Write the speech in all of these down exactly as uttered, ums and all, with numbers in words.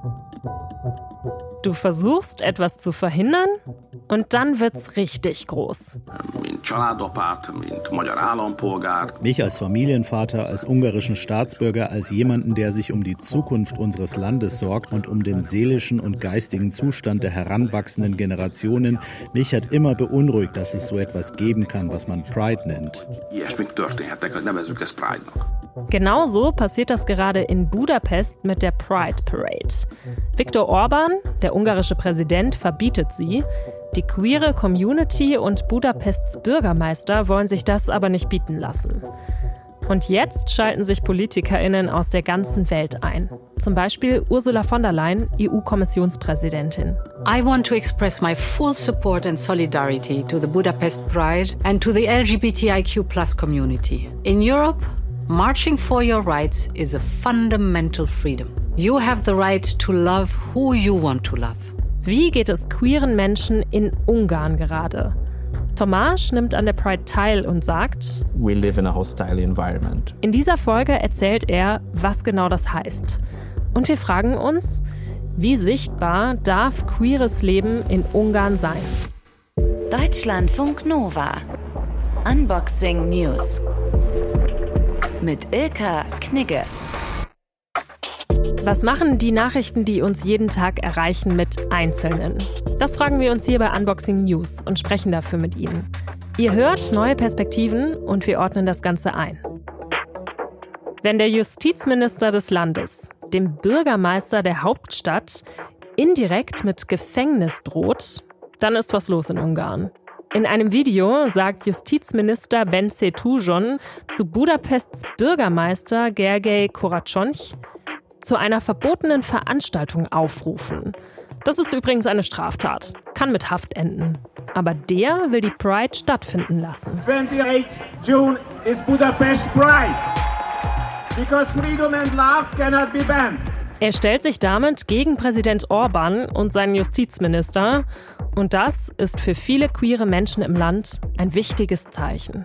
Du versuchst, etwas zu verhindern und dann wird's richtig groß. Mich als Familienvater, als ungarischen Staatsbürger, als jemanden, der sich um die Zukunft unseres Landes sorgt und um den seelischen und geistigen Zustand der heranwachsenden Generationen, mich hat immer beunruhigt, dass es so etwas geben kann, was man Pride nennt. Genauso passiert das gerade in Budapest mit der Pride Parade. Viktor Orbán, der ungarische Präsident, verbietet sie. Die queere Community und Budapests Bürgermeister wollen sich das aber nicht bieten lassen. Und jetzt schalten sich PolitikerInnen aus der ganzen Welt ein. Zum Beispiel Ursula von der Leyen, E U-Kommissionspräsidentin. I want to express my full support and solidarity to the Budapest Pride and to the L G B T I Q plus community. In Europe, marching for your rights is a fundamental freedom. You have the right to love who you want to love. Wie geht es queeren Menschen in Ungarn gerade? Tomáš nimmt an der Pride teil und sagt, We live in a hostile environment. In dieser Folge erzählt er, was genau das heißt. Und wir fragen uns, wie sichtbar darf queeres Leben in Ungarn sein? Deutschlandfunk Nova. Unboxing News. Mit Ilka Knigge. Was machen die Nachrichten, die uns jeden Tag erreichen, mit Einzelnen? Das fragen wir uns hier bei Unboxing News und sprechen dafür mit Ihnen. Ihr hört neue Perspektiven und wir ordnen das Ganze ein. Wenn der Justizminister des Landes dem Bürgermeister der Hauptstadt indirekt mit Gefängnis droht, dann ist was los in Ungarn. In einem Video sagt Justizminister Bence Tujon zu Budapests Bürgermeister Gergely Koracsony, zu einer verbotenen Veranstaltung aufrufen. Das ist übrigens eine Straftat, kann mit Haft enden. Aber der will die Pride stattfinden lassen. twenty-eighth June is Budapest Pride. Because freedom and love cannot be banned. Er stellt sich damit gegen Präsident Orbán und seinen Justizminister. Und das ist für viele queere Menschen im Land ein wichtiges Zeichen.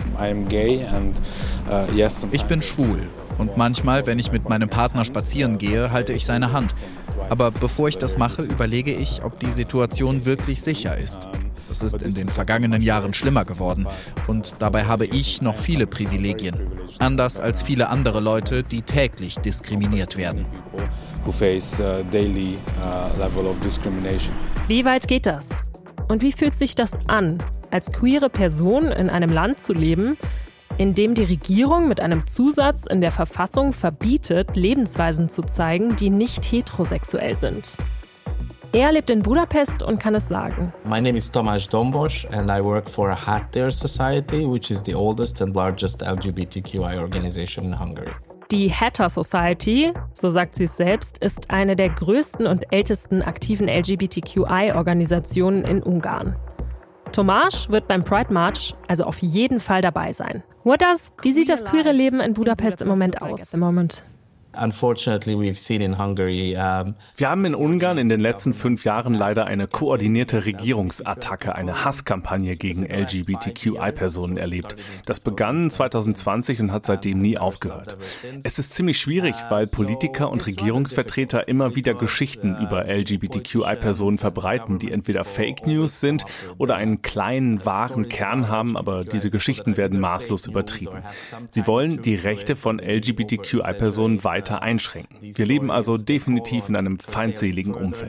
Ich bin schwul. Und manchmal, wenn ich mit meinem Partner spazieren gehe, halte ich seine Hand. Aber bevor ich das mache, überlege ich, ob die Situation wirklich sicher ist. Das ist in den vergangenen Jahren schlimmer geworden. Und dabei habe ich noch viele Privilegien. Anders als viele andere Leute, die täglich diskriminiert werden. Wie weit geht das? Und wie fühlt sich das an, als queere Person in einem Land zu leben, in dem die Regierung mit einem Zusatz in der Verfassung verbietet, Lebensweisen zu zeigen, die nicht heterosexuell sind? Er lebt in Budapest und kann es sagen. My name is Tomáš Dombos and I work for a Hattér Society, which is the oldest and largest L G B T Q I organization in Hungary. Die Hattér Society, so sagt sie es selbst, ist eine der größten und ältesten aktiven L G B T Q I-Organisationen in Ungarn. Tomáš wird beim Pride March also auf jeden Fall dabei sein. Wie sieht das queere Leben in Budapest im Moment aus? Im Moment. Unfortunately, we've seen in Hungary, um Wir haben in Ungarn in den letzten fünf Jahren leider eine koordinierte Regierungsattacke, eine Hasskampagne gegen L G B T Q I-Personen erlebt. Das begann zwanzig zwanzig und hat seitdem nie aufgehört. Es ist ziemlich schwierig, weil Politiker und Regierungsvertreter immer wieder Geschichten über L G B T Q I-Personen verbreiten, die entweder Fake News sind oder einen kleinen, wahren Kern haben, aber diese Geschichten werden maßlos übertrieben. Sie wollen die Rechte von L G B T Q I-Personen weiter einschränken. Wir leben also definitiv in einem feindseligen Umfeld.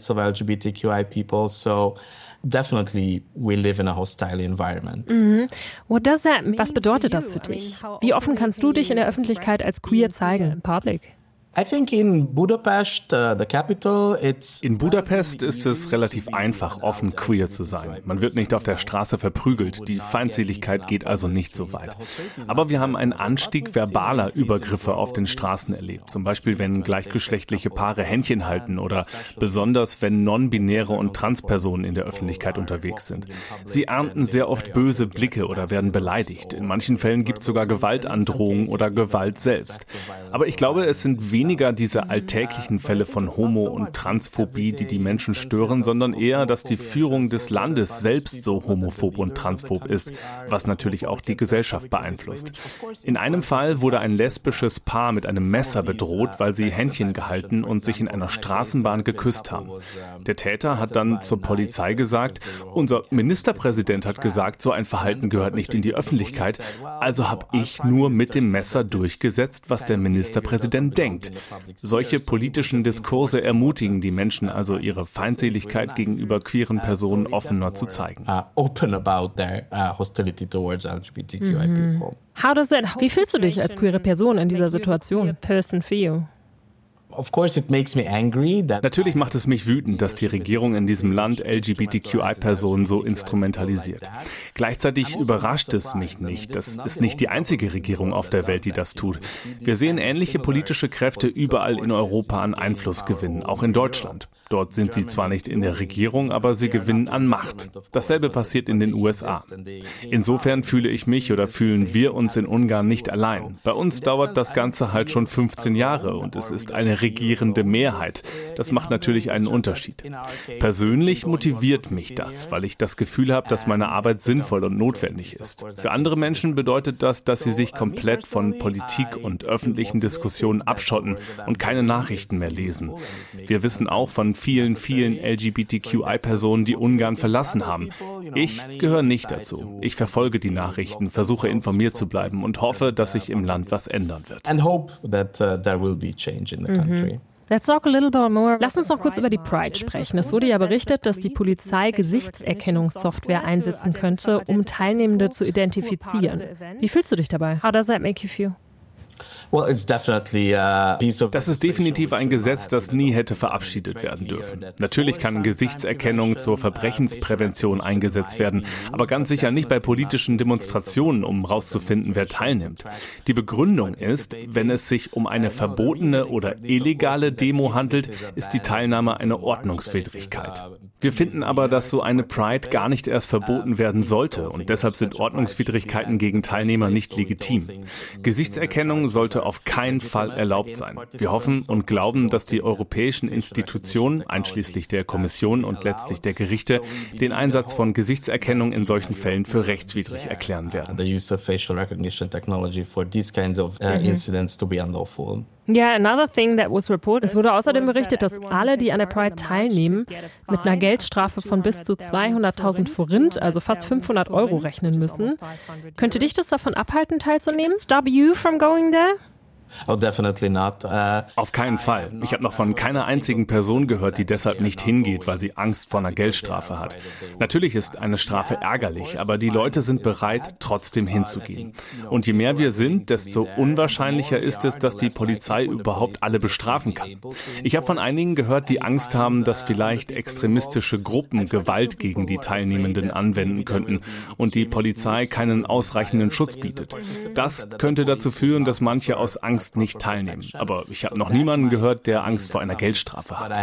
Definitely we live in a hostile environment. Mhm. What does that mean? Was bedeutet das für dich? Wie offen kannst du dich in der Öffentlichkeit als queer zeigen, in public? I think in Budapest, uh, the capital, it's In Budapest ist es relativ einfach, offen queer zu sein. Man wird nicht auf der Straße verprügelt. Die Feindseligkeit geht also nicht so weit. Aber wir haben einen Anstieg verbaler Übergriffe auf den Straßen erlebt. Zum Beispiel, wenn gleichgeschlechtliche Paare Händchen halten oder besonders, wenn non-binäre und Transpersonen in der Öffentlichkeit unterwegs sind. Sie ernten sehr oft böse Blicke oder werden beleidigt. In manchen Fällen gibt es sogar Gewaltandrohungen oder Gewalt selbst. Aber ich glaube, es sind wenige weniger diese alltäglichen Fälle von Homo- und Transphobie, die die Menschen stören, sondern eher, dass die Führung des Landes selbst so homophob und transphob ist, was natürlich auch die Gesellschaft beeinflusst. In einem Fall wurde ein lesbisches Paar mit einem Messer bedroht, weil sie Händchen gehalten und sich in einer Straßenbahn geküsst haben. Der Täter hat dann zur Polizei gesagt, unser Ministerpräsident hat gesagt, so ein Verhalten gehört nicht in die Öffentlichkeit, also habe ich nur mit dem Messer durchgesetzt, was der Ministerpräsident denkt. Solche politischen Diskurse ermutigen die Menschen also, ihre Feindseligkeit gegenüber queeren Personen offener zu zeigen. Uh, open about their uh, hostility towards L G B T Q I mhm. people. How does that, wie fühlst du dich als queere Person in dieser Situation? Person for you. Of course it makes me angry that Natürlich macht es mich wütend, dass die Regierung in diesem Land L G B T Q I-Personen so instrumentalisiert. Gleichzeitig überrascht es mich nicht. Das ist nicht die einzige Regierung auf der Welt, die das tut. Wir sehen ähnliche politische Kräfte überall in Europa an Einfluss gewinnen, auch in Deutschland. Dort sind sie zwar nicht in der Regierung, aber sie gewinnen an Macht. Dasselbe passiert in den U S A. Insofern fühle ich mich oder fühlen wir uns in Ungarn nicht allein. Bei uns dauert das Ganze halt schon fünfzehn Jahre und es ist eine regierende Mehrheit. Das macht natürlich einen Unterschied. Persönlich motiviert mich das, weil ich das Gefühl habe, dass meine Arbeit sinnvoll und notwendig ist. Für andere Menschen bedeutet das, dass sie sich komplett von Politik und öffentlichen Diskussionen abschotten und keine Nachrichten mehr lesen. Wir wissen auch von vielen, vielen L G B T Q I-Personen, die Ungarn verlassen haben. Ich gehöre nicht dazu. Ich verfolge die Nachrichten, versuche informiert zu bleiben und hoffe, dass sich im Land was ändern wird. And hope that uh, there will be change in the country. Let's talk a little bit more. Lass uns noch kurz über die Pride sprechen. Es wurde ja berichtet, dass die Polizei Gesichtserkennungssoftware einsetzen könnte, um Teilnehmende zu identifizieren. Wie fühlst du dich dabei? How does that make you feel? Das ist definitiv ein Gesetz, das nie hätte verabschiedet werden dürfen. Natürlich kann Gesichtserkennung zur Verbrechensprävention eingesetzt werden, aber ganz sicher nicht bei politischen Demonstrationen, um herauszufinden, wer teilnimmt. Die Begründung ist, wenn es sich um eine verbotene oder illegale Demo handelt, ist die Teilnahme eine Ordnungswidrigkeit. Wir finden aber, dass so eine Pride gar nicht erst verboten werden sollte und deshalb sind Ordnungswidrigkeiten gegen Teilnehmer nicht legitim. Gesichtserkennung sollte auf keinen Fall erlaubt sein. Wir hoffen und glauben, dass die europäischen Institutionen, einschließlich der Kommission und letztlich der Gerichte, den Einsatz von Gesichtserkennung in solchen Fällen für rechtswidrig erklären werden. The use of facial recognition technology for these kinds of uh, incidents to be unlawful. Ja, yeah, another thing that was reported. Es wurde außerdem berichtet, dass alle, die an der Pride teilnehmen, mit einer Geldstrafe von bis zu zweihunderttausend Forint, also fast fünfhundert Euro, rechnen müssen. Könnte dich das davon abhalten, teilzunehmen? Stop you from going there? Oh, definitely not. Uh, Auf keinen Fall. Ich habe noch von keiner einzigen Person gehört, die deshalb nicht hingeht, weil sie Angst vor einer Geldstrafe hat. Natürlich ist eine Strafe ärgerlich, aber die Leute sind bereit, trotzdem hinzugehen. Und je mehr wir sind, desto unwahrscheinlicher ist es, dass die Polizei überhaupt alle bestrafen kann. Ich habe von einigen gehört, die Angst haben, dass vielleicht extremistische Gruppen Gewalt gegen die Teilnehmenden anwenden könnten und die Polizei keinen ausreichenden Schutz bietet. Das könnte dazu führen, dass manche aus Angst nicht teilnehmen. Aber ich habe noch niemanden gehört, der Angst vor einer Geldstrafe hat.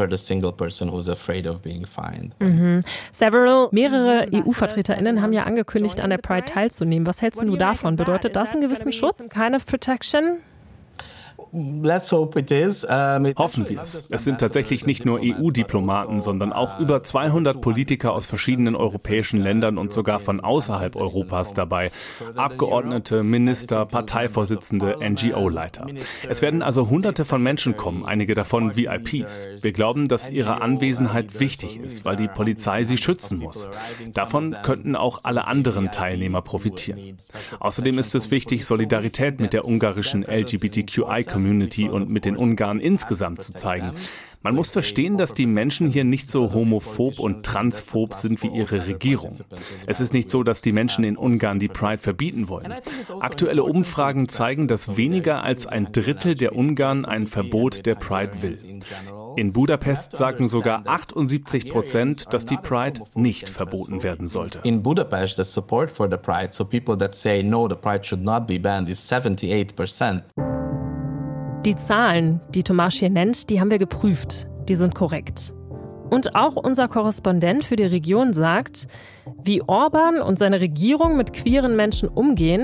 Mhm. Several, mehrere E U-VertreterInnen haben ja angekündigt, an der Pride teilzunehmen. Was hältst du davon? Bedeutet das einen gewissen Schutz? Kind of protection? Let's hope it is. Um, it Hoffen wir es. Es sind tatsächlich nicht nur E U-Diplomaten, sondern auch über zweihundert Politiker aus verschiedenen europäischen Ländern und sogar von außerhalb Europas dabei. Abgeordnete, Minister, Parteivorsitzende, N G O-Leiter. Es werden also Hunderte von Menschen kommen, einige davon V I Ps. Wir glauben, dass ihre Anwesenheit wichtig ist, weil die Polizei sie schützen muss. Davon könnten auch alle anderen Teilnehmer profitieren. Außerdem ist es wichtig, Solidarität mit der ungarischen L G B T Q I-Community und mit den Ungarn insgesamt zu zeigen. Man muss verstehen, dass die Menschen hier nicht so homophob und transphob sind wie ihre Regierung. Es ist nicht so, dass die Menschen in Ungarn die Pride verbieten wollen. Aktuelle Umfragen zeigen, dass weniger als ein Drittel der Ungarn ein Verbot der Pride will. In Budapest sagen sogar achtundsiebzig Prozent, dass die Pride nicht verboten werden sollte. In Budapest, the support for the Pride, so people that say no, the Pride should not be banned, is seventy-eight percent. Die Zahlen, die Tomasz hier nennt, die haben wir geprüft. Die sind korrekt. Und auch unser Korrespondent für die Region sagt, wie Orban und seine Regierung mit queeren Menschen umgehen,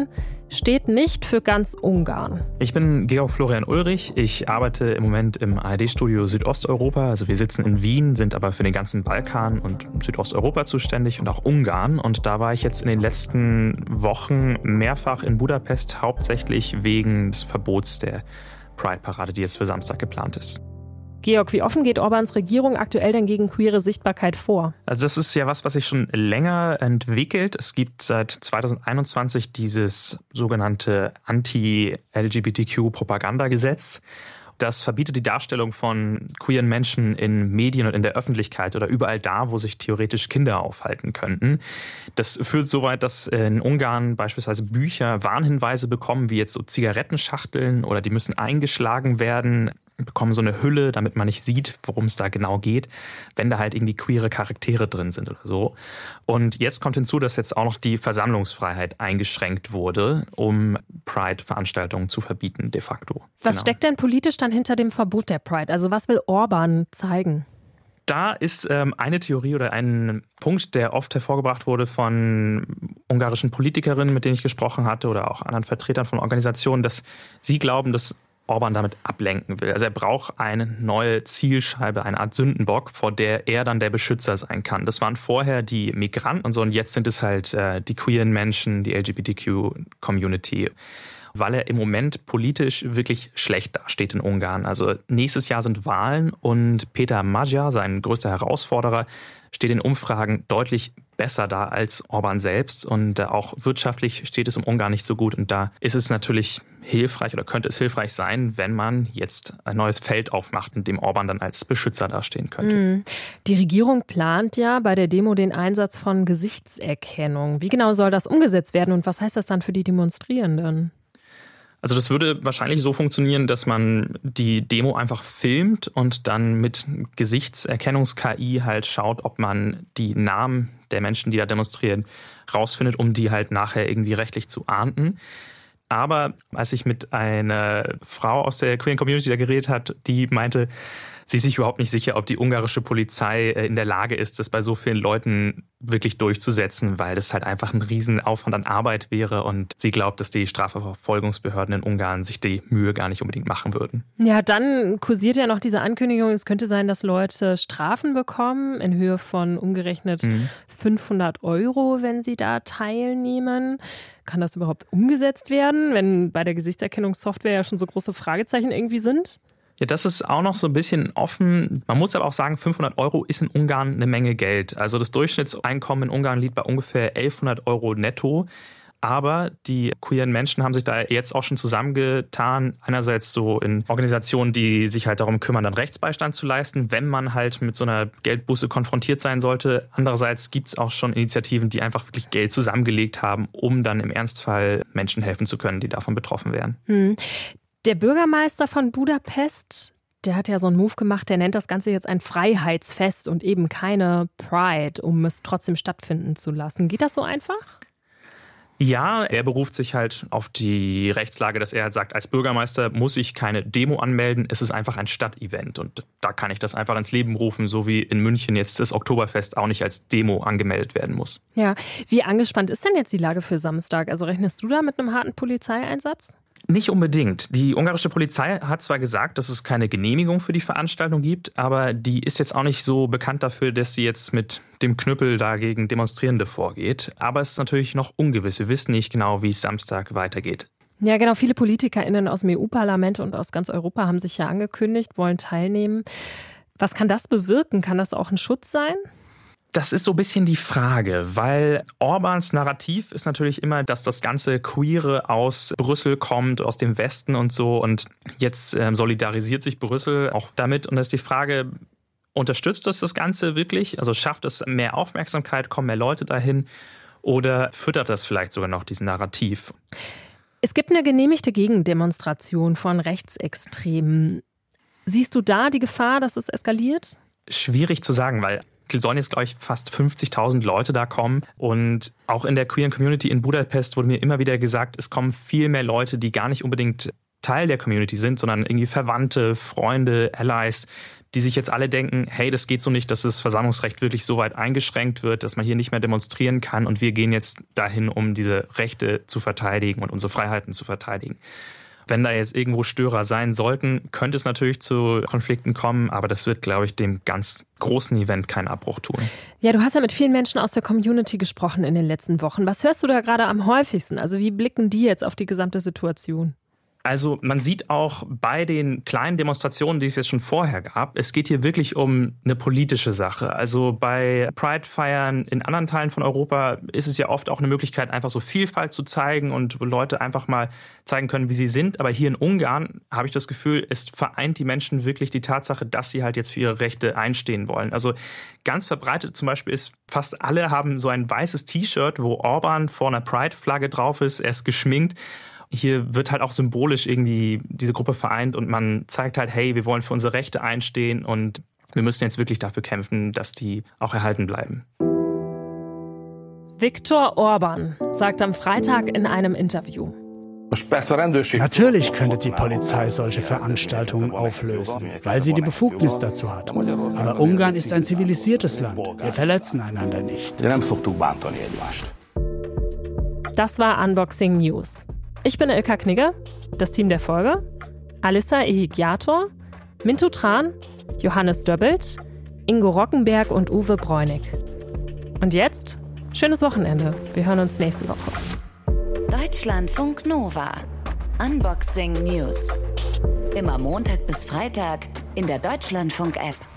steht nicht für ganz Ungarn. Ich bin Georg Florian Ulrich. Ich arbeite im Moment im A R D-Studio Südosteuropa. Also wir sitzen in Wien, sind aber für den ganzen Balkan und Südosteuropa zuständig und auch Ungarn. Und da war ich jetzt in den letzten Wochen mehrfach in Budapest, hauptsächlich wegen des Verbots der Pride-Parade, die jetzt für Samstag geplant ist. Georg, wie offen geht Orbáns Regierung aktuell denn gegen queere Sichtbarkeit vor? Also das ist ja was, was sich schon länger entwickelt. Es gibt seit zweitausendeinundzwanzig dieses sogenannte Anti-L G B T Q-Propagandagesetz. Das verbietet die Darstellung von queeren Menschen in Medien und in der Öffentlichkeit oder überall da, wo sich theoretisch Kinder aufhalten könnten. Das führt so weit, dass in Ungarn beispielsweise Bücher Warnhinweise bekommen, wie jetzt so Zigarettenschachteln, oder die müssen eingeschlagen werden, bekommen so eine Hülle, damit man nicht sieht, worum es da genau geht, wenn da halt irgendwie queere Charaktere drin sind oder so. Und jetzt kommt hinzu, dass jetzt auch noch die Versammlungsfreiheit eingeschränkt wurde, um Pride-Veranstaltungen zu verbieten, de facto. Was genau. steckt denn politisch dann hinter dem Verbot der Pride? Also was will Orbán zeigen? Da ist ähm, eine Theorie oder ein Punkt, der oft hervorgebracht wurde von ungarischen Politikerinnen, mit denen ich gesprochen hatte, oder auch anderen Vertretern von Organisationen, dass sie glauben, dass Orbán damit ablenken will. Also er braucht eine neue Zielscheibe, eine Art Sündenbock, vor der er dann der Beschützer sein kann. Das waren vorher die Migranten und so, und jetzt sind es halt äh, die queeren Menschen, die L G B T Q-Community. Weil er im Moment politisch wirklich schlecht dasteht in Ungarn. Also nächstes Jahr sind Wahlen und Peter Magyar, sein größter Herausforderer, steht in Umfragen deutlich besser da als Orbán selbst. Und auch wirtschaftlich steht es um Ungarn nicht so gut. Und da ist es natürlich hilfreich oder könnte es hilfreich sein, wenn man jetzt ein neues Feld aufmacht, in dem Orbán dann als Beschützer dastehen könnte. Die Regierung plant ja bei der Demo den Einsatz von Gesichtserkennung. Wie genau soll das umgesetzt werden und was heißt das dann für die Demonstrierenden? Also das würde wahrscheinlich so funktionieren, dass man die Demo einfach filmt und dann mit Gesichtserkennungs-K I halt schaut, ob man die Namen der Menschen, die da demonstrieren, rausfindet, um die halt nachher irgendwie rechtlich zu ahnden. Aber als ich mit einer Frau aus der queeren Community da geredet hat, die meinte, sie ist sich überhaupt nicht sicher, ob die ungarische Polizei in der Lage ist, das bei so vielen Leuten wirklich durchzusetzen, weil das halt einfach ein Riesenaufwand an Arbeit wäre, und sie glaubt, dass die Strafverfolgungsbehörden in Ungarn sich die Mühe gar nicht unbedingt machen würden. Ja, dann kursiert ja noch diese Ankündigung, es könnte sein, dass Leute Strafen bekommen in Höhe von umgerechnet mhm. fünfhundert Euro, wenn sie da teilnehmen. Kann das überhaupt umgesetzt werden, wenn bei der Gesichtserkennungssoftware ja schon so große Fragezeichen irgendwie sind? Ja, das ist auch noch so ein bisschen offen. Man muss aber auch sagen, fünfhundert Euro ist in Ungarn eine Menge Geld. Also das Durchschnittseinkommen in Ungarn liegt bei ungefähr elfhundert Euro netto. Aber die queeren Menschen haben sich da jetzt auch schon zusammengetan. Einerseits so in Organisationen, die sich halt darum kümmern, dann Rechtsbeistand zu leisten, wenn man halt mit so einer Geldbuße konfrontiert sein sollte. Andererseits gibt es auch schon Initiativen, die einfach wirklich Geld zusammengelegt haben, um dann im Ernstfall Menschen helfen zu können, die davon betroffen wären. Hm. Der Bürgermeister von Budapest, der hat ja so einen Move gemacht, der nennt das Ganze jetzt ein Freiheitsfest und eben keine Pride, um es trotzdem stattfinden zu lassen. Geht das so einfach? Ja, er beruft sich halt auf die Rechtslage, dass er halt sagt, als Bürgermeister muss ich keine Demo anmelden, es ist einfach ein Stadtevent und da kann ich das einfach ins Leben rufen, so wie in München jetzt das Oktoberfest auch nicht als Demo angemeldet werden muss. Ja, wie angespannt ist denn jetzt die Lage für Samstag? Also rechnest du da mit einem harten Polizeieinsatz? Nicht unbedingt. Die ungarische Polizei hat zwar gesagt, dass es keine Genehmigung für die Veranstaltung gibt, aber die ist jetzt auch nicht so bekannt dafür, dass sie jetzt mit dem Knüppel da gegen Demonstrierende vorgeht. Aber es ist natürlich noch ungewiss. Wir wissen nicht genau, wie es Samstag weitergeht. Ja, genau. Viele PolitikerInnen aus dem E U-Parlament und aus ganz Europa haben sich ja angekündigt, wollen teilnehmen. Was kann das bewirken? Kann das auch ein Schutz sein? Das ist so ein bisschen die Frage, weil Orbáns Narrativ ist natürlich immer, dass das ganze Queere aus Brüssel kommt, aus dem Westen und so. Und jetzt äh, solidarisiert sich Brüssel auch damit. Und da ist die Frage, unterstützt das das Ganze wirklich? Also schafft es mehr Aufmerksamkeit, kommen mehr Leute dahin? Oder füttert das vielleicht sogar noch diesen Narrativ? Es gibt eine genehmigte Gegendemonstration von Rechtsextremen. Siehst du da die Gefahr, dass es eskaliert? Schwierig zu sagen, weil es sollen jetzt, glaube ich, fast fünfzigtausend Leute da kommen. Und auch in der queeren Community in Budapest wurde mir immer wieder gesagt, es kommen viel mehr Leute, die gar nicht unbedingt Teil der Community sind, sondern irgendwie Verwandte, Freunde, Allies, die sich jetzt alle denken, hey, das geht so nicht, dass das Versammlungsrecht wirklich so weit eingeschränkt wird, dass man hier nicht mehr demonstrieren kann und wir gehen jetzt dahin, um diese Rechte zu verteidigen und unsere Freiheiten zu verteidigen. Wenn da jetzt irgendwo Störer sein sollten, könnte es natürlich zu Konflikten kommen, aber das wird, glaube ich, dem ganz großen Event keinen Abbruch tun. Ja, du hast ja mit vielen Menschen aus der Community gesprochen in den letzten Wochen. Was hörst du da gerade am häufigsten? Also wie blicken die jetzt auf die gesamte Situation? Also man sieht auch bei den kleinen Demonstrationen, die es jetzt schon vorher gab, es geht hier wirklich um eine politische Sache. Also bei Pride-Feiern in anderen Teilen von Europa ist es ja oft auch eine Möglichkeit, einfach so Vielfalt zu zeigen und Leute einfach mal zeigen können, wie sie sind. Aber hier in Ungarn habe ich das Gefühl, es vereint die Menschen wirklich die Tatsache, dass sie halt jetzt für ihre Rechte einstehen wollen. Also ganz verbreitet zum Beispiel ist, fast alle haben so ein weißes T-Shirt, wo Orban vor einer Pride-Flagge drauf ist, er ist geschminkt. Hier wird halt auch symbolisch irgendwie diese Gruppe vereint und man zeigt halt, hey, wir wollen für unsere Rechte einstehen und wir müssen jetzt wirklich dafür kämpfen, dass die auch erhalten bleiben. Viktor Orban sagt am Freitag in einem Interview: Natürlich könnte die Polizei solche Veranstaltungen auflösen, weil sie die Befugnis dazu hat. Aber Ungarn ist ein zivilisiertes Land. Wir verletzen einander nicht. Das war Unboxing News. Ich bin Ilka Knigge, das Team der Folge: Alissa Ehigiator, Mintu Tran, Johannes Döbbelt, Ingo Rockenberg und Uwe Bräunig. Und jetzt, schönes Wochenende. Wir hören uns nächste Woche. Deutschlandfunk Nova. Unboxing News. Immer Montag bis Freitag in der Deutschlandfunk-App.